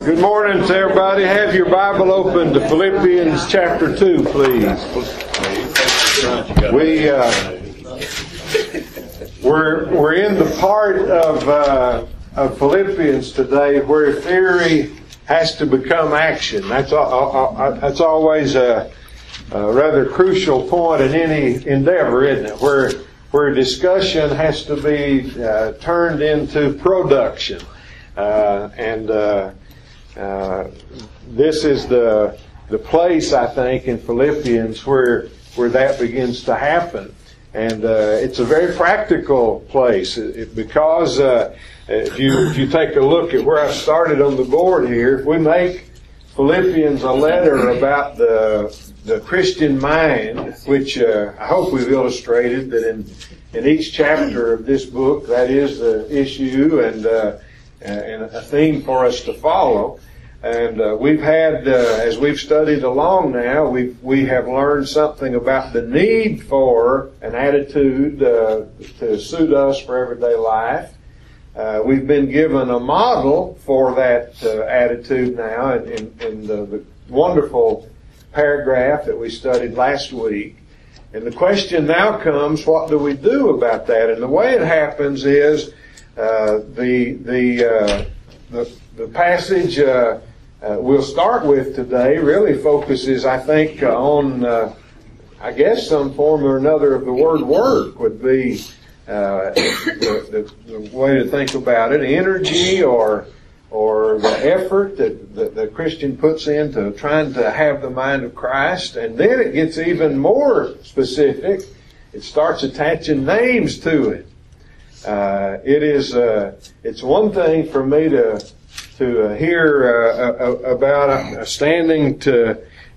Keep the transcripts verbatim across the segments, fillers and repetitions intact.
Good morning to everybody. Have your Bible open to Philippians chapter two, please. We uh, we're we're in the part of uh, of Philippians today where theory has to become action. That's all, that's always a, a rather crucial point in any endeavor, isn't it? Where where discussion has to be uh, turned into production, uh, and. Uh, Uh, this is the the place, I think, in Philippians where where that begins to happen, and uh, it's a very practical place it, it, because uh, if you if you take a look at where I started on the board here, if we make Philippians a letter about the the Christian mind, which uh, I hope we've illustrated that in in each chapter of this book that is the issue and. Uh, and a theme for us to follow. And uh, we've had, uh, as we've studied along now, we we have learned something about the need for an attitude uh, to suit us for everyday life. Uh, we've been given a model for that uh, attitude now in, in, in the, the wonderful paragraph that we studied last week. And the question now comes, what do we do about that? And the way it happens is Uh, the the, uh, the the passage uh, uh, we'll start with today really focuses, I think, uh, on uh, I guess some form or another of the word work would be uh, the, the, the way to think about it. Energy or or the effort that, that the Christian puts into trying to have the mind of Christ, and then it gets even more specific. It starts attaching names to it. Uh, it is, uh, it's one thing for me to, to uh, hear, uh, uh, about uh, standing to,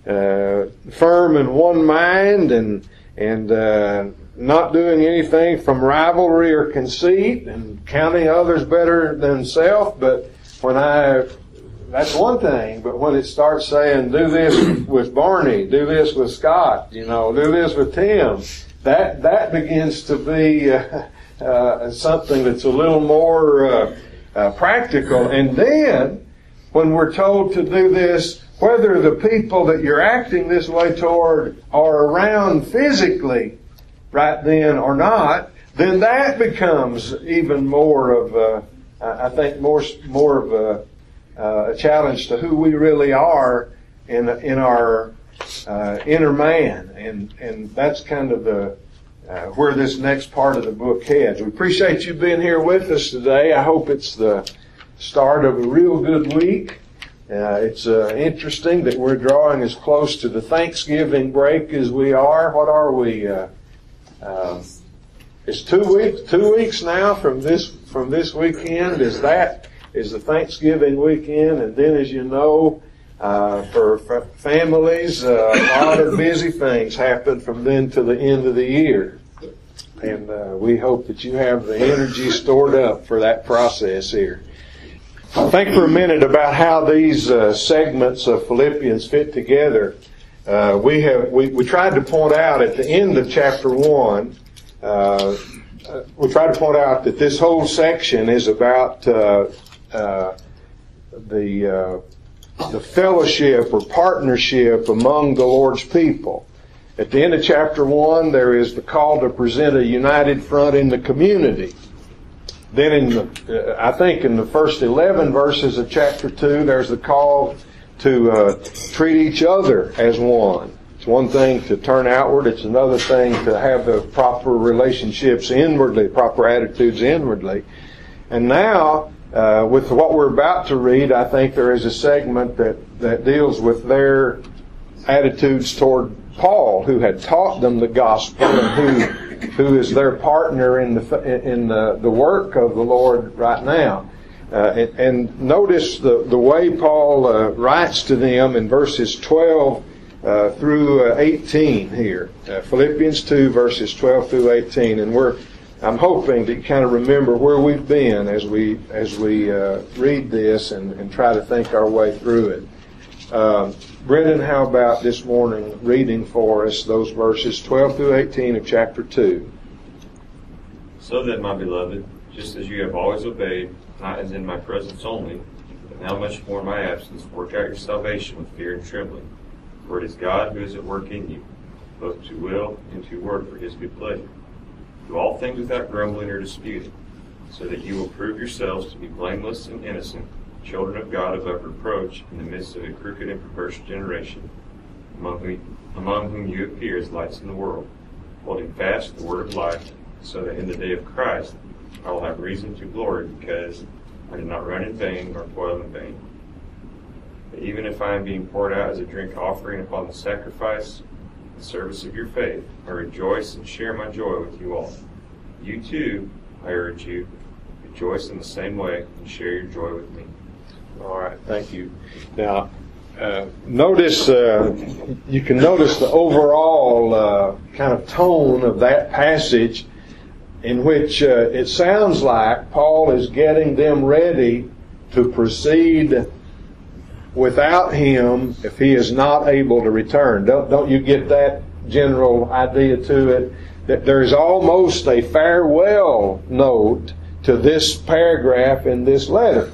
uh, firm in one mind and, and, uh, not doing anything from rivalry or conceit and counting others better than self. But when I, that's one thing, but when it starts saying, do this with Barney, do this with Scott, you know, do this with Tim, that, that begins to be, uh, Uh, something that's a little more uh, uh, practical. And then, when we're told to do this, whether the people that you're acting this way toward are around physically right then or not, then that becomes even more of a, I think, more more of a, uh, a challenge to who we really are in in our uh, inner man, and and that's kind of the Uh, where this next part of the book heads. We appreciate you being here with us today. I hope it's the start of a real good week. Uh, it's uh, interesting that we're drawing as close to the Thanksgiving break as we are. What are we? Uh, uh, it's two weeks. Two weeks now from this from this weekend. Is that is the Thanksgiving weekend? And then, as you know, Uh, for, for families, uh, a lot of busy things happen from then to the end of the year. And uh, we hope that you have the energy stored up for that process here. Think for a minute about how these uh, segments of Philippians fit together. Uh, we have we, we tried to point out at the end of chapter one, uh, we tried to point out that this whole section is about uh, uh, the uh, the fellowship or partnership among the Lord's people. At the end of chapter one, there is the call to present a united front in the community. Then in the, uh, I think in the first eleven verses of chapter two, there's the call to uh, treat each other as one. It's one thing to turn outward, it's another thing to have the proper relationships inwardly, proper attitudes inwardly. And now, Uh, with what we're about to read, I think there is a segment that, that deals with their attitudes toward Paul, who had taught them the gospel and who who is their partner in the in the, the work of the Lord right now. Uh, and, and notice the, the way Paul uh, writes to them in verses twelve uh, through uh, eighteen here. Uh, Philippians two, verses twelve through eighteen. And we're I'm hoping to kind of remember where we've been as we as we uh, read this and, and try to think our way through it. Uh, Brendan, how about this morning reading for us those verses twelve through eighteen of chapter two? So then, my beloved, just as you have always obeyed, not as in my presence only, but now much more in my absence, work out your salvation with fear and trembling. For it is God who is at work in you, both to will and to work for his good pleasure. Do all things without grumbling or disputing, so that you will prove yourselves to be blameless and innocent, children of God above reproach, in the midst of a crooked and perverse generation, among whom, among whom you appear as lights in the world, holding fast the word of life, so that in the day of Christ I will have reason to glory, because I did not run in vain nor toil in vain. But even if I am being poured out as a drink offering upon the sacrifice and service of your faith, I rejoice and share my joy with you all. You too, I urge you, rejoice in the same way and share your joy with me. All right, thank you. Now, uh, notice, uh, you can notice the overall uh, kind of tone of that passage, in which uh, it sounds like Paul is getting them ready to proceed without him if he is not able to return. Don't, don't you get that general idea to it? That there's almost a farewell note to this paragraph in this letter.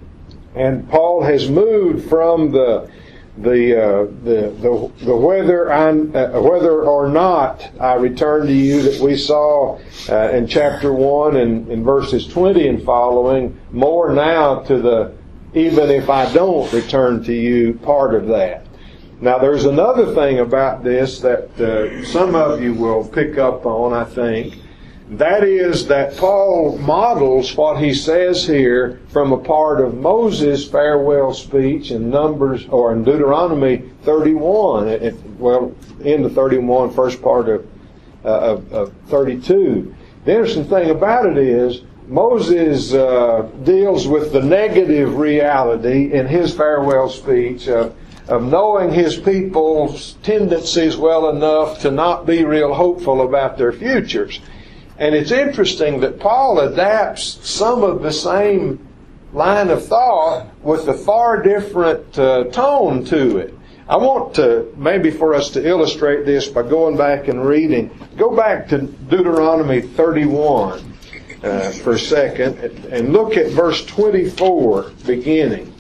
And Paul has moved from the the uh, the, the the whether I uh, whether or not I return to you that we saw uh, in chapter one and in verses twenty and following, more now to the even if I don't return to you part of that. Now there's another thing about this that uh, some of you will pick up on, I think. That is that Paul models what he says here from a part of Moses' farewell speech in Numbers or in Deuteronomy thirty-one. It, it, well, in the thirty-one, first part of, uh, of, of thirty-two. The interesting thing about it is Moses uh, deals with the negative reality in his farewell speech of, of knowing his people's tendencies well enough to not be real hopeful about their futures. And it's interesting that Paul adapts some of the same line of thought with a far different uh, tone to it. I want to, maybe for us to illustrate this by going back and reading, go back to Deuteronomy thirty-one uh, for a second and look at verse twenty-four beginning.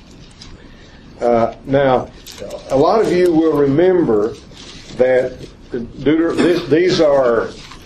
Uh, now, a lot of you will remember that Deuter- these are...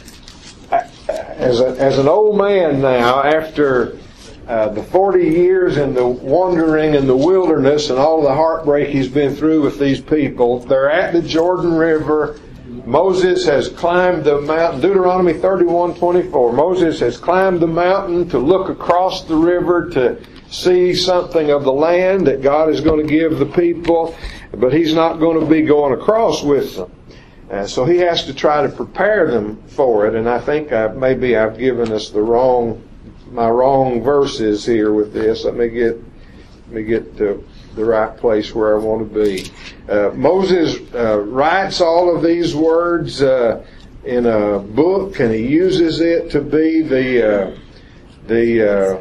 As, a, as an old man now, after uh, the forty years in the wandering in the wilderness and all the heartbreak he's been through with these people, they're at the Jordan River. Moses has climbed the mountain. Deuteronomy thirty-one twenty-four. Moses has climbed the mountain to look across the river to see something of the land that God is going to give the people, but he's not going to be going across with them. Uh, so he has to try to prepare them for it, and I think I, maybe I've given us the wrong, my wrong verses here with this. Let me get, let me get to the right place where I want to be. Uh, Moses uh, writes all of these words uh, in a book, and he uses it to be the uh, the. Uh,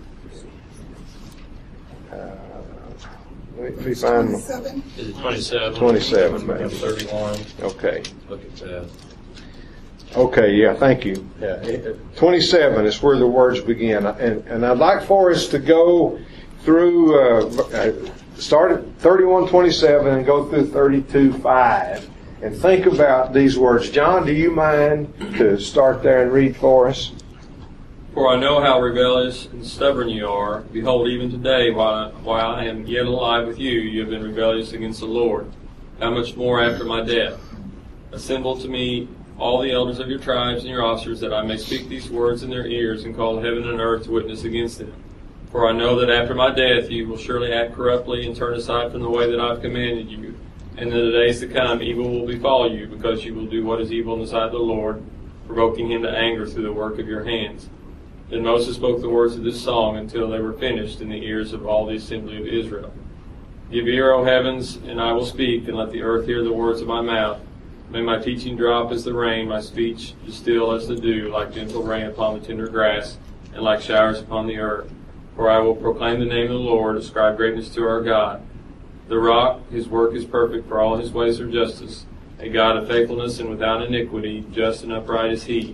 Let me find twenty-seven. Is it twenty-seven? twenty-seven, maybe. thirty-one. Okay. Look at that. Okay, yeah, thank you. Yeah, twenty-seven is where the words begin. And, and I'd like for us to go through, uh, start at thirty-one twenty-seven and go through thirty-two five and think about these words. John, do you mind to start there and read for us? For I know how rebellious and stubborn you are. Behold, even today, while, while I am yet alive with you, you have been rebellious against the Lord. How much more after my death? Assemble to me all the elders of your tribes and your officers, that I may speak these words in their ears and call heaven and earth to witness against them. For I know that after my death you will surely act corruptly and turn aside from the way that I have commanded you. And in the days to come evil will befall you, because you will do what is evil in the sight of the Lord, provoking him to anger through the work of your hands. Then Moses spoke the words of this song until they were finished in the ears of all the assembly of Israel. Give ear, O heavens, and I will speak, and let the earth hear the words of my mouth. May my teaching drop as the rain, my speech distill as the dew, like gentle rain upon the tender grass, and like showers upon the earth. For I will proclaim the name of the Lord, ascribe greatness to our God. The rock, his work is perfect, for all his ways are justice. A God of faithfulness and without iniquity, just and upright is he.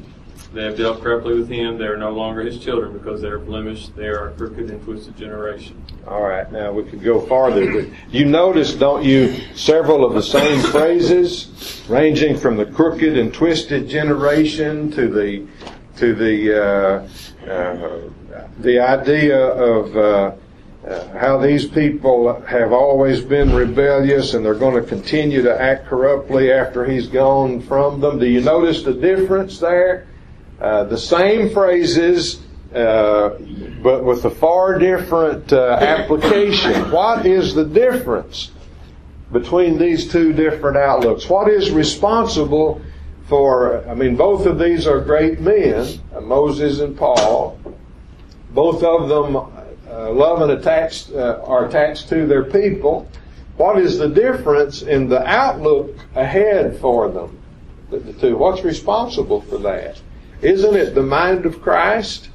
They have dealt corruptly with him. They are no longer his children because they are blemished. They are a crooked and twisted generation. All right, now we could go farther. But you notice, don't you, several of the same phrases, ranging from the crooked and twisted generation to the to the uh, uh, the idea of uh, uh, how these people have always been rebellious and they're going to continue to act corruptly after he's gone from them. Do you notice the difference there? Uh, the same phrases, uh, but with a far different uh, application. What is the difference between these two different outlooks? What is responsible for, I mean, both of these are great men, uh, Moses and Paul. Both of them uh, love and attached, uh, are attached to their people. What is the difference in the outlook ahead for them? The, the two. What's responsible for that? Isn't it the mind of Christ?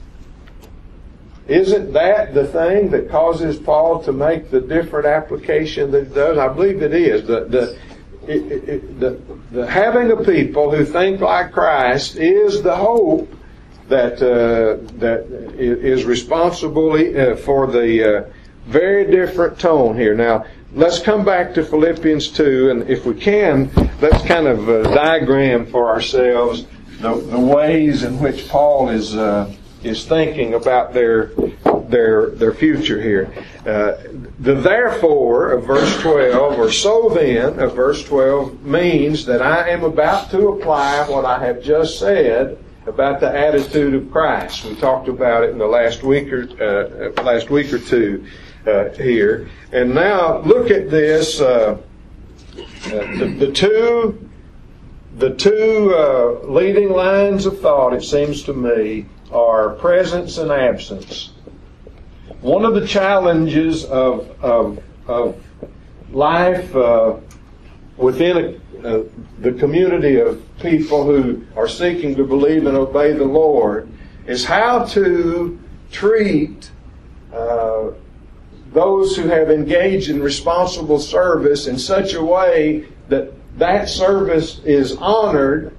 Isn't that the thing that causes Paul to make the different application that he does? I believe it is. The, the, it, it, the, the having a people who think like Christ is the hope that uh, that is responsible uh, for the uh, very different tone here. Now, let's come back to Philippians two, and if we can, let's kind of uh, diagram for ourselves The, the ways in which Paul is uh, is thinking about their their their future here. Uh, the therefore of verse twelve, or so then of verse twelve, means that I am about to apply what I have just said about the attitude of Christ. We talked about it in the last week or uh, last week or two uh, here, and now look at this. Uh, uh, the, the two. The two uh, leading lines of thought, it seems to me, are presence and absence. One of the challenges of of, of life uh, within a, uh, the community of people who are seeking to believe and obey the Lord is how to treat uh, those who have engaged in responsible service in such a way that that service is honored,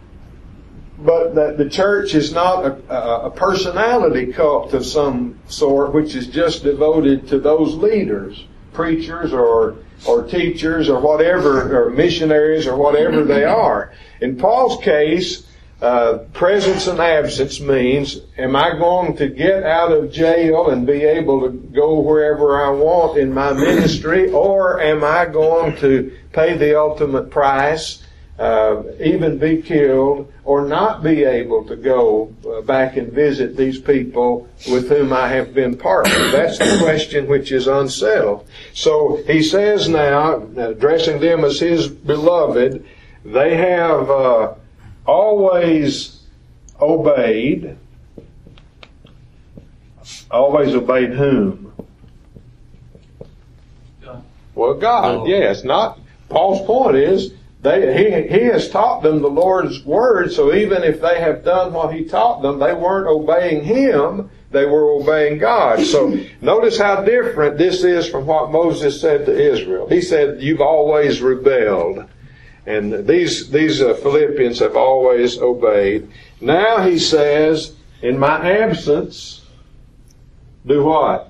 but that the church is not a, a personality cult of some sort which is just devoted to those leaders, preachers or or teachers or whatever, or missionaries or whatever they are. In Paul's case, uh, presence and absence means, am I going to get out of jail and be able to go wherever I want in my ministry, or am I going to pay the ultimate price, uh, even be killed, or not be able to go uh, back and visit these people with whom I have been partnered? That's the question which is unsettled. So he says now, addressing them as his beloved, they have uh, always obeyed. Always obeyed whom? God. Well, God, Oh. yes. Not Paul's point is they he he has taught them the Lord's word, so even if they have done what he taught them, they weren't obeying him, they were obeying God. So notice how different this is from what Moses said to Israel. He said, you've always rebelled. And these these uh, Philippians have always obeyed. Now he says, in my absence, do what?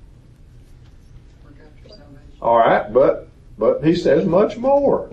All right, but but he says much more.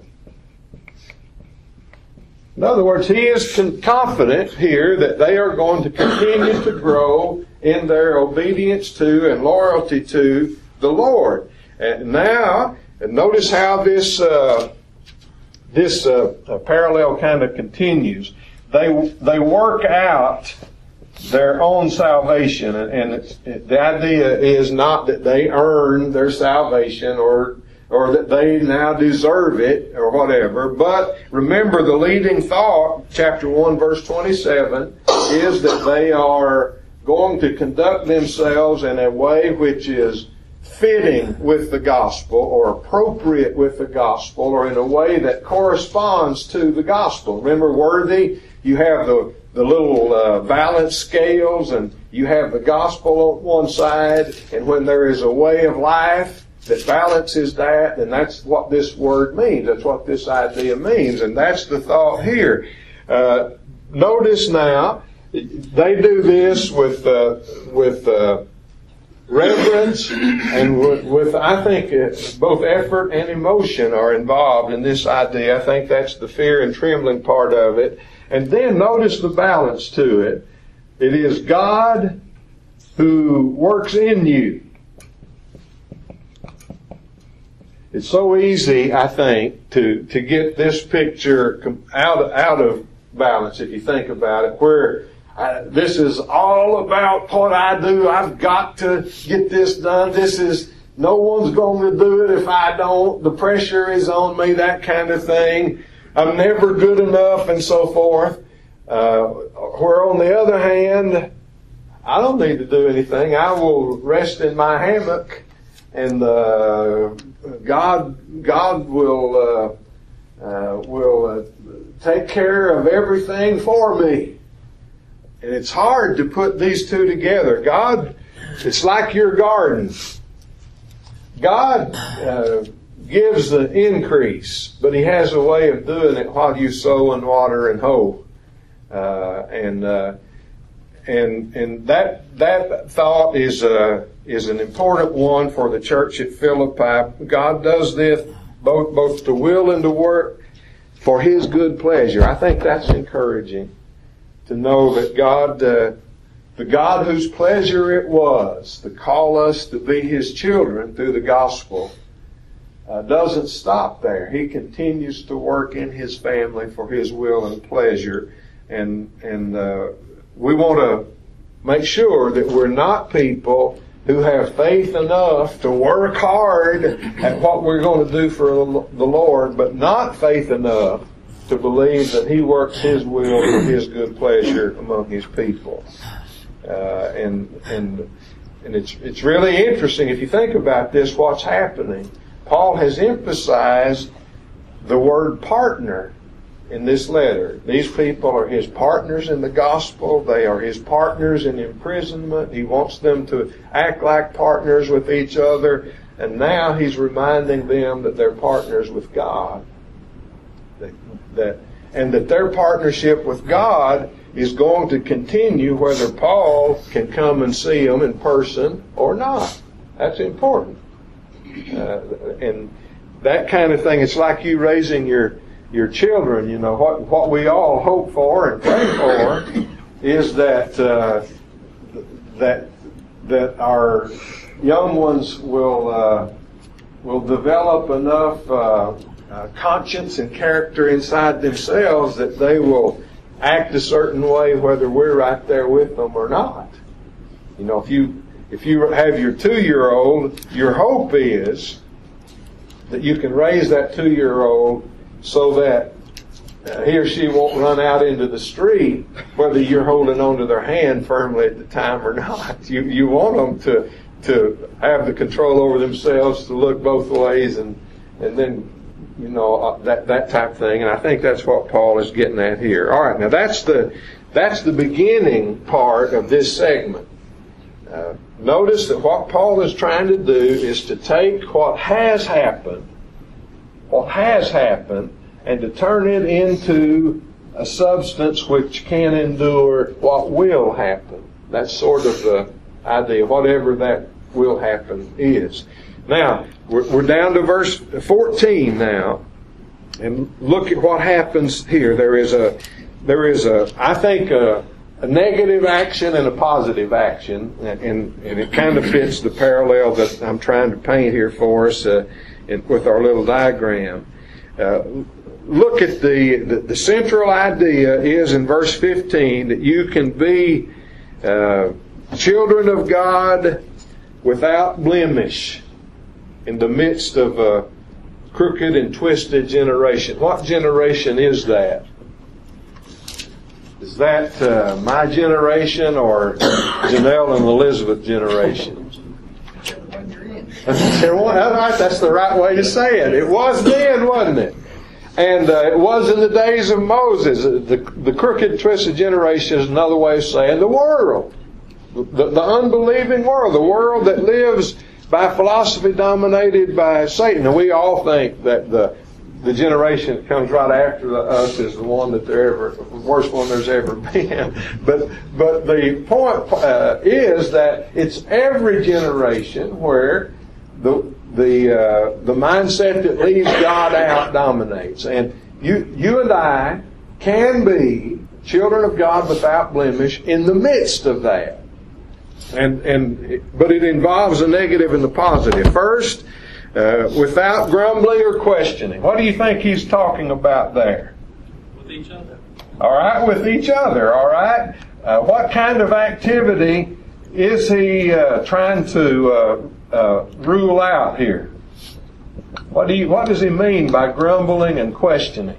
In other words, he is con- confident here that they are going to continue to grow in their obedience to and loyalty to the Lord. And now, and notice how this uh, this uh, parallel kind of continues. They they work out their own salvation, and, and it's, it, the idea is not that they earn their salvation or or that they now deserve it or whatever. But remember, the leading thought, chapter one, verse twenty-seven, is that they are going to conduct themselves in a way which is fitting with the gospel, or appropriate with the gospel, or in a way that corresponds to the gospel. Remember, worthy, you have the the little uh, balance scales, and you have the gospel on one side, and when there is a way of life that balances that, and that's what this word means. That's what this idea means, and that's the thought here. Uh, notice now, they do this with uh, with uh, reverence and with, with I think it's both effort and emotion are involved in this idea. I think that's the fear and trembling part of it. And then notice the balance to it. It is God who works in you. It's so easy, I think, to, to get this picture out, out of balance, if you think about it, where I, this is all about what I do. I've got to get this done. This is, no one's going to do it if I don't. The pressure is on me, that kind of thing. I'm never good enough and so forth. Uh, where on the other hand, I don't need to do anything. I will rest in my hammock and uh, God, God will uh, uh, will uh, take care of everything for me. And it's hard to put these two together. God, it's like your garden. God uh, gives the increase, but He has a way of doing it while you sow and water and hoe. Uh, and uh, and and that that thought is uh, is an important one for the church at Philippi. God does this both both to will and to work for His good pleasure. I think that's encouraging to know that God, uh, the God whose pleasure it was to call us to be His children through the gospel, uh, doesn't stop there. He continues to work in His family for His will and pleasure. And and uh, we want to make sure that we're not people who have faith enough to work hard at what we're going to do for the Lord, but not faith enough to believe that He works His will for His good pleasure among His people. Uh, and and and it's it's really interesting if you think about this, what's happening. Paul has emphasized the word partner in this letter. These people are his partners in the gospel. They are his partners in imprisonment. He wants them to act like partners with each other. And now he's reminding them that they're partners with God. That, that, and that their partnership with God is going to continue whether Paul can come and see them in person or not. That's important. Uh, and that kind of thing, it's like you raising your your children. You know, what what we all hope for and pray for is that uh, that that our young ones will uh, will develop enough uh, uh, conscience and character inside themselves that they will act a certain way whether we're right there with them or not. You know, if you if you have your two-year-old, your hope is that you can raise that two-year-old so that uh, he or she won't run out into the street whether you're holding onto their hand firmly at the time or not. You you want them to to have the control over themselves, to look both ways, and and then, you know, uh, that that type of thing. And I think that's what Paul is getting at here. All right, now that's the that's the beginning part of this segment. Uh, notice that what Paul is trying to do is to take what has happened, what has happened, and to turn it into a substance which can endure what will happen. That's sort of the idea, whatever that will happen is. Now, we're, we're down to verse fourteen now, and look at what happens here. There is a, there is a, I think a, a negative action and a positive action, and, and, and it kind of fits the parallel that I'm trying to paint here for us uh, in, with our little diagram. Uh, look at the, the the central idea is in verse fifteen that you can be uh, children of God without blemish in the midst of a crooked and twisted generation. What generation is that? Is that uh, my generation or Janelle and Elizabeth generation? That's the right way to say it. It was then, wasn't it? And uh, it was in the days of Moses. The, the crooked, twisted generation is another way of saying the world. The, the unbelieving world. The world that lives by philosophy dominated by Satan. And we all think that the the generation that comes right after the, us is the one that there ever, the worst one there's ever been. But but the point uh, is that it's every generation where the the uh, the mindset that leaves God out dominates. And you you and I can be children of God without blemish in the midst of that. And and but it involves the negative and the positive. First, uh, without grumbling or questioning. What do you think he's talking about there? With each other. All right, with each other. All right. Uh, what kind of activity is he uh, trying to uh, uh, rule out here? What do you? What does he mean by grumbling and questioning?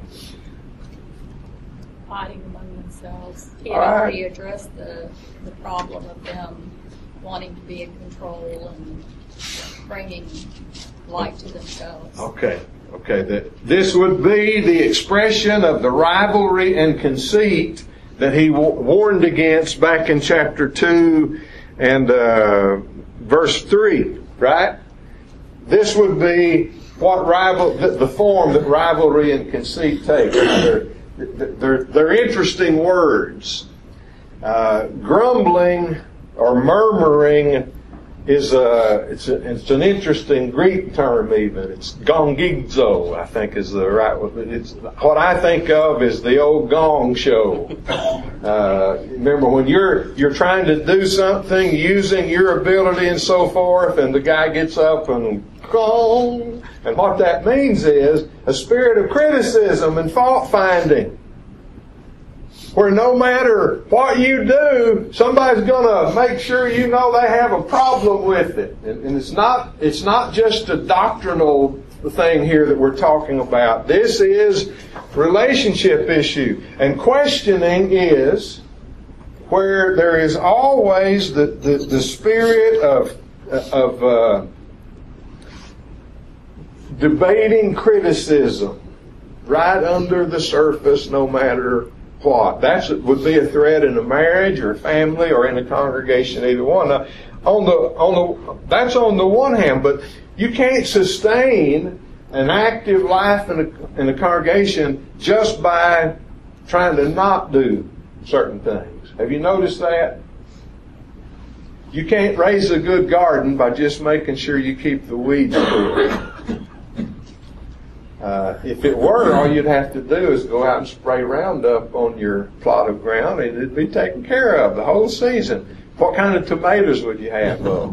Fighting among themselves. He All had right. already addressed the, the problem of them wanting to be in control and bringing light to themselves. Okay. Okay. The, this would be the expression of the rivalry and conceit that he w- warned against back in chapter two and uh, verse three. Right. This would be what rival the, the form that rivalry and conceit take. They're, they're, they're interesting words. Uh, grumbling or murmuring is a it's, a it's an interesting Greek term. Even it's gongizo, I think is the right one. It's what I think of is the old gong show. Uh, remember when you're you're trying to do something using your ability and so forth, and the guy gets up and gong, and what that means is a spirit of criticism and fault finding. Where no matter what you do, somebody's going to make sure you know they have a problem with it. And, and it's not it's not just a doctrinal thing here that we're talking about. This is relationship issue. And questioning is where there is always the, the, the spirit of, of uh, debating criticism right under the surface no matter what. That would be a threat in a marriage or a family or in a congregation, either one. Now, on the on the that's on the one hand, but you can't sustain an active life in a in a congregation just by trying to not do certain things. Have you noticed that? You can't raise a good garden by just making sure you keep the weeds clear. Uh, if it were, all you'd have to do is go out and spray Roundup on your plot of ground and it'd be taken care of the whole season. What kind of tomatoes would you have, though?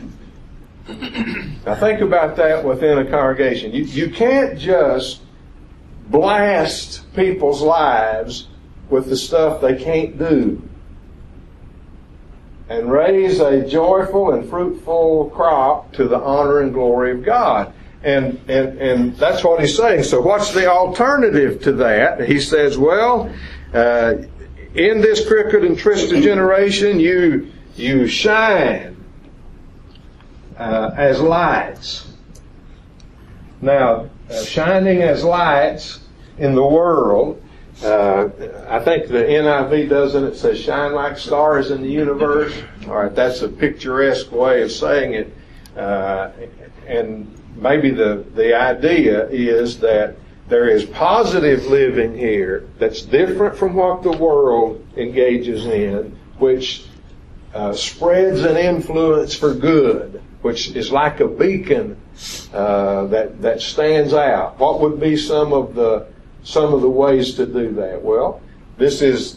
Now think about that within a congregation. You, you can't just blast people's lives with the stuff they can't do and raise a joyful and fruitful crop to the honor and glory of God. And, and and that's what he's saying. So what's the alternative to that? He says, well, uh, in this crooked and twisted generation, you you shine uh, as lights. Now, uh, shining as lights in the world, uh, I think the N I V doesn't. It says shine like stars in the universe. All right, that's a picturesque way of saying it. Uh, and maybe the, the idea is that there is positive living here that's different from what the world engages in, which uh, spreads an influence for good, which is like a beacon uh, that that stands out. What would be some of the some of the ways to do that? Well, this is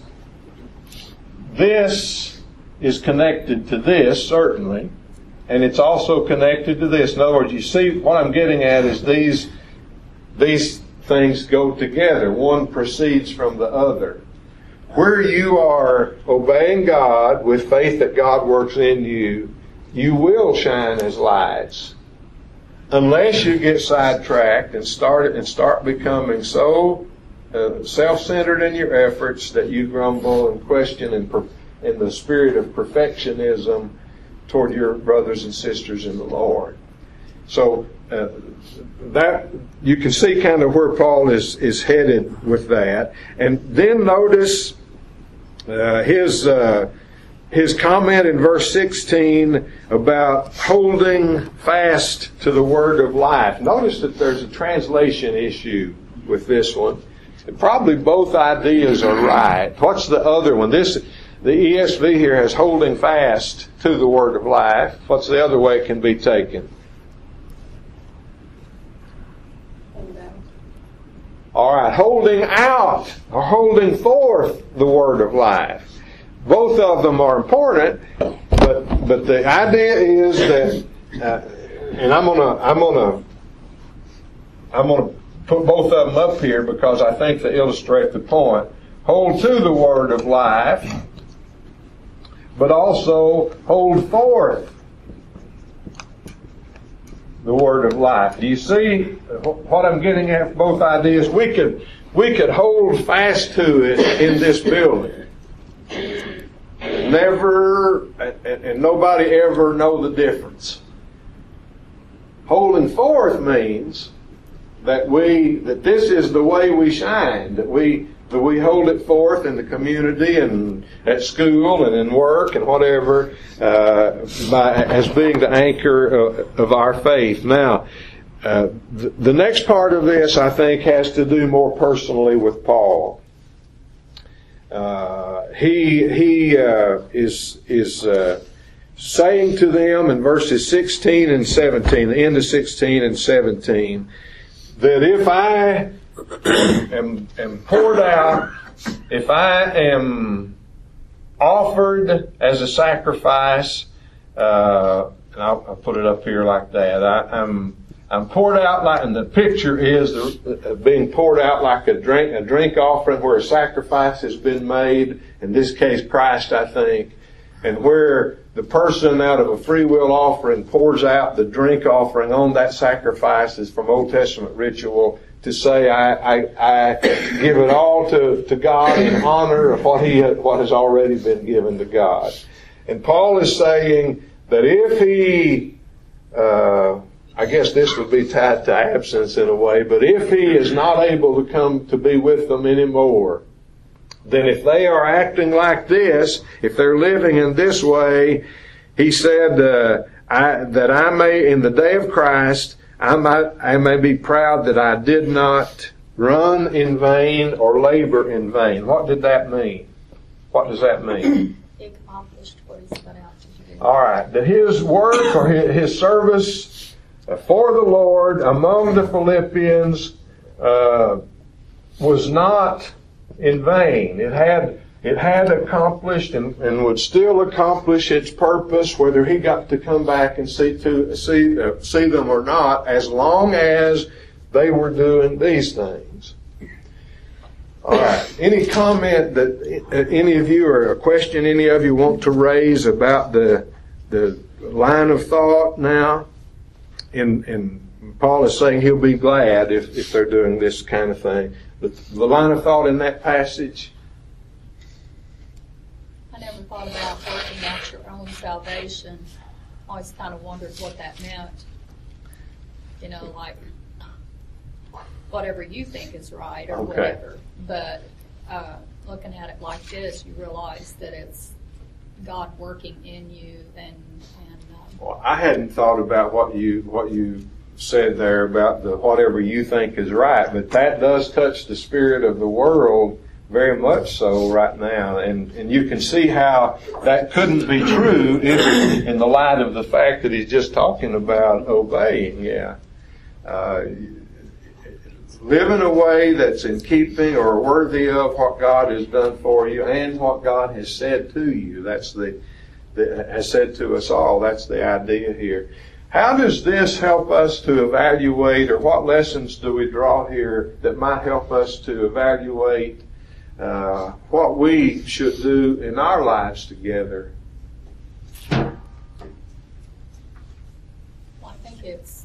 this is connected to this, certainly. And it's also connected to this. In other words, you see what I'm getting at is these these things go together. One proceeds from the other. Where you are obeying God with faith that God works in you, you will shine as lights. Unless you get sidetracked and start and start becoming so uh, self-centered in your efforts that you grumble and question and per, in the spirit of perfectionism toward your brothers and sisters in the Lord. So uh, that you can see kind of where Paul is is headed with that. And then notice uh, his uh, his comment in verse sixteen about holding fast to the word of life. Notice that there's a translation issue with this one. And probably both ideas are right. What's the other one? This, the E S V here has holding fast to the word of life. What's the other way it can be taken? All right, holding out or holding forth the word of life. Both of them are important, but but the idea is that, uh, and I'm gonna I'm gonna I'm gonna put both of them up here because I think they illustrate the point. Hold to the word of life, but also hold forth the word of life. Do you see what I'm getting at? Both ideas. We could we could hold fast to it in this building. Never, and, and nobody ever know the difference. Holding forth means that we that this is the way we shine. That we that we hold it forth in the community and at school and in work and whatever, uh, by, as being the anchor of, of our faith. Now, uh, the, the next part of this, I think, has to do more personally with Paul. Uh, he he uh, is is uh, saying to them in verses sixteen and seventeen, the end of sixteen and seventeen, that if I am, am poured out, if I am offered as a sacrifice, uh, and I'll, I'll put it up here like that. I, I'm I'm poured out like, and the picture is the, uh, being poured out like a drink a drink offering where a sacrifice has been made. In this case, Christ, I think, and where the person out of a free will offering pours out the drink offering on that sacrifice is from Old Testament ritual to say, I, I, I give it all to, to God in honor of what he what has already been given to God. And Paul is saying that if he, uh, I guess this would be tied to absence in a way, but if he is not able to come to be with them anymore, then if they are acting like this, if they're living in this way, he said, uh, I, that I may, in the day of Christ, I might, I may be proud that I did not run in vain or labor in vain. What did that mean? What does that mean? He accomplished what he set out to do. All right. That his work or his service for the Lord among the Philippians uh, was not in vain. It had it had accomplished and, and would still accomplish its purpose, whether he got to come back and see to see uh, see them or not, as long as they were doing these things. All right. Any comment that uh, any of you, or a question any of you want to raise about the the line of thought now? And, and Paul is saying he'll be glad if, if they're doing this kind of thing. But the line of thought in that passage? I never thought about working out your own salvation. I always kind of wondered what that meant. You know, like whatever you think is right or Okay. whatever. But uh, looking at it like this, you realize that it's God working in you and and um, Well, I hadn't thought about what you what you said there about the whatever you think is right, but that does touch the spirit of the world very much so right now, and and you can see how that couldn't be true if, in the light of the fact that he's just talking about obeying. Yeah, uh, live in a way that's in keeping or worthy of what God has done for you and what God has said to you. That's the that has said to us all. That's the idea here. How does this help us to evaluate, or what lessons do we draw here that might help us to evaluate uh, what we should do in our lives together? well, I think it's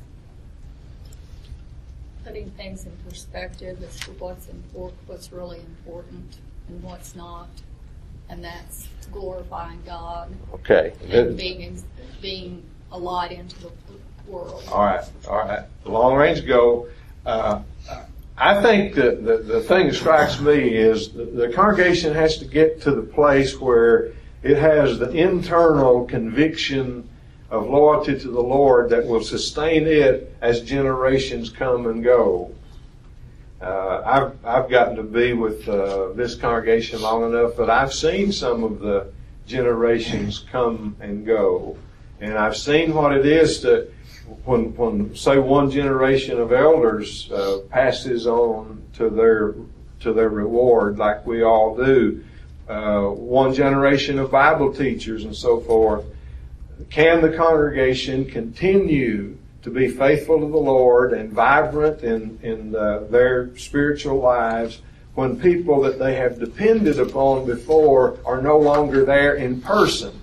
putting things in perspective as to what's important, what's really important, and what's not, and that's glorifying God Okay. and being being a light into the world. All right, all right. The long range goal. Uh, I think that the, the thing that strikes me is the, the congregation has to get to the place where It has the internal conviction of loyalty to the Lord that will sustain it as generations come and go. Uh, I've I've gotten to be with uh, this congregation long enough that I've seen some of the generations come and go, and I've seen what it is to when when say one generation of elders uh, passes on to their to their reward, like we all do. Uh, one generation of Bible teachers and so forth. Can the congregation continue to be faithful to the Lord and vibrant in, in uh, their spiritual lives when people that they have depended upon before are no longer there in person?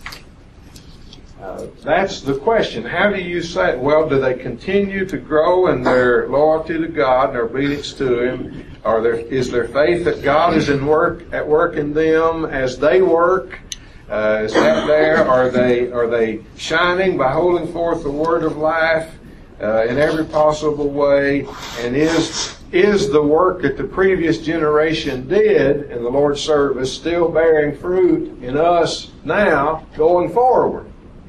Uh, that's the question. How do you say it? Well, do they continue to grow in their loyalty to God and their obedience to Him? Are there, is there faith that God is in work at work in them as they work? Uh, is that there? Are they are they shining by holding forth the word of life uh, in every possible way? And is is the work that the previous generation did in the Lord's service still bearing fruit in us now going forward?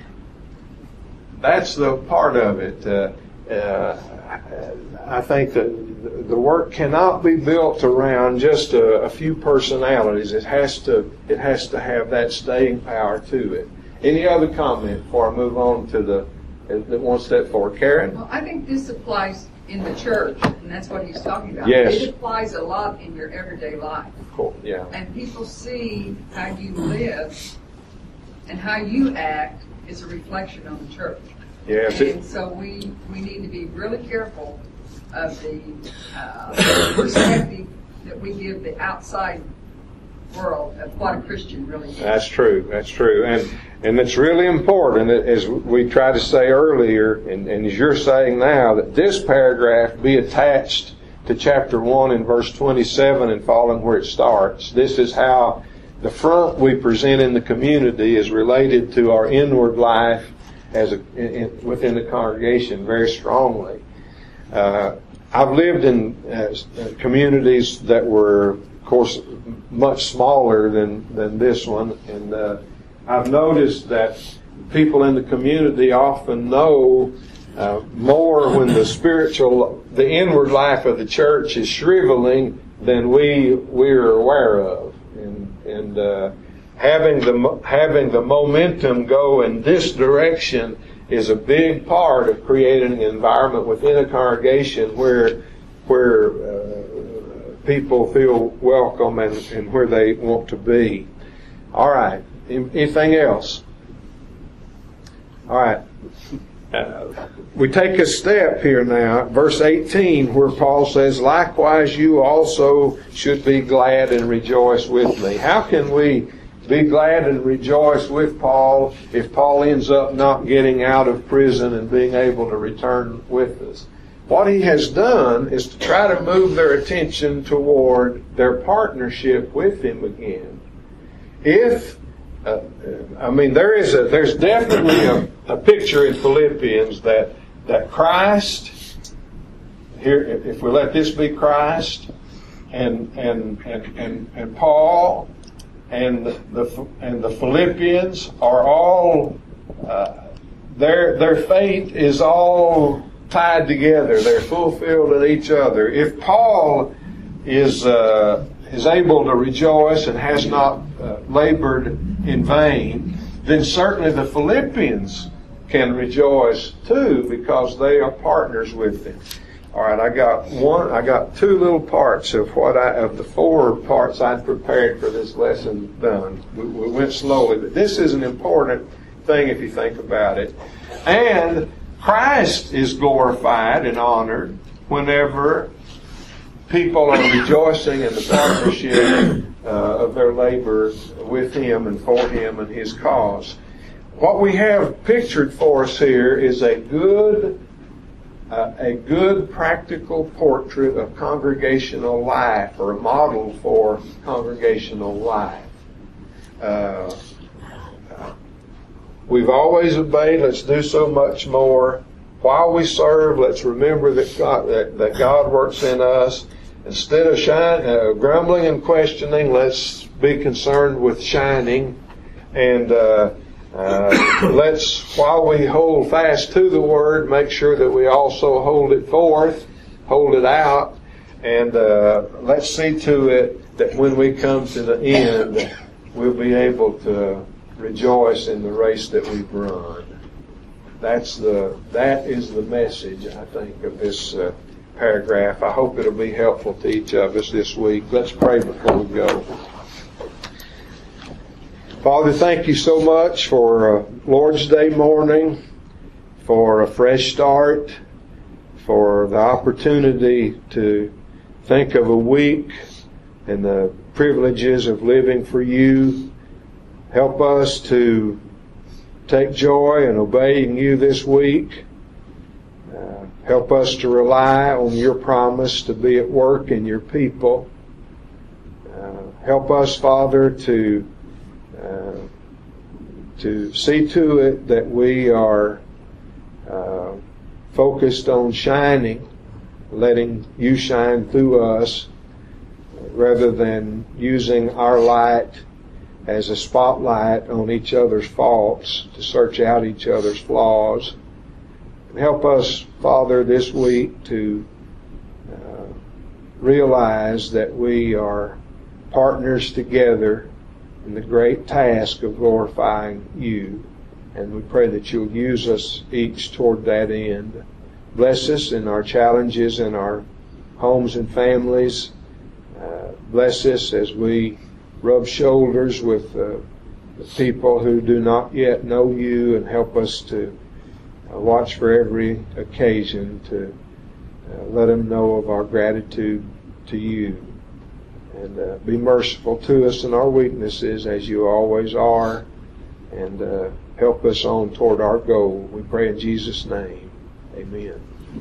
That's the part of it. Uh, uh, I think that the work cannot be built around just a, a few personalities. It has to it has to have that staying power to it. Any other comment before I move on to the, the one step forward? Karen? Well, I think this applies in the church, and that's what he's talking about. Yes. It applies a lot in your everyday life. Cool. Yeah. And people see how you live and how you act is a reflection on the church. Yes. And so we, we need to be really careful of the uh, perspective that we give the outside world of what a Christian really is. That's true. That's true. And and it's really important, as we tried to say earlier, and, and as you're saying now, that this paragraph be attached to chapter one and verse twenty-seven and following where it starts. This is how the front we present in the community is related to our inward life as a, in, within the congregation very strongly. Uh, I've lived in uh, communities that were, of course, much smaller than, than this one, and uh, I've noticed that people in the community often know uh, more when the spiritual, the inward life of the church is shriveling than we we're aware of, and and uh, having the having the momentum go in this direction is a big part of creating an environment within a congregation where where uh, people feel welcome and, and where they want to be. All right. Anything else? All right. Uh, we take a step here now, verse eighteen, where Paul says, "Likewise you also should be glad and rejoice with me." How can we be glad and rejoice with Paul if Paul ends up not getting out of prison and being able to return with us? What he has done is to try to move their attention toward their partnership with him again. If, uh, I mean, there is a, there's definitely a, a picture in Philippians that, that Christ, here, if we let this be Christ, and, and, and, and, and Paul, and the and the Philippians are all uh, their their fate is all tied together. They're fulfilled in each other. If Paul is uh, is able to rejoice and has not uh, labored in vain, then certainly the Philippians can rejoice too, because they are partners with him. All right, I got one. I got two little parts of what I of the four parts I'd prepared for this lesson done. We, we went slowly, but this is an important thing if you think about it. And Christ is glorified and honored whenever people are rejoicing in the partnership uh, of their labor with Him and for Him and His cause. What we have pictured for us here is a good. Uh, a good practical portrait of congregational life, or a model for congregational life. Uh, we've always obeyed. Let's do so much more. While we serve, let's remember that God, that, that God works in us. Instead of shine, uh, grumbling and questioning, let's be concerned with shining. And uh, uh, let's, while we hold fast to the Word, make sure that we also hold it forth, hold it out, and uh, let's see to it that when we come to the end, we'll be able to rejoice in the race that we've run. That's the that is the message, I think, of this uh, paragraph. I hope it'll be helpful to each of us this week. Let's pray before we go. Father, thank you so much for uh, Lord's Day morning, for a fresh start, for the opportunity to think of a week and the privileges of living for you. Help us to take joy in obeying you this week. Uh, help us to rely on your promise to be at work in your people. Uh, help us, Father, to uh, to see to it that we are uh, focused on shining, letting you shine through us, rather than using our light as a spotlight on each other's faults, to search out each other's flaws. And help us, Father, this week to uh, realize that we are partners together in the great task of glorifying you. And we pray that you'll use us each toward that end. Bless us in our challenges in our homes and families. Uh, bless us as we rub shoulders with uh, the people who do not yet know you, and help us to uh, watch for every occasion to uh, let them know of our gratitude to you. And uh, be merciful to us in our weaknesses, as you always are, and uh, help us on toward our goal. We pray in Jesus' name. Amen.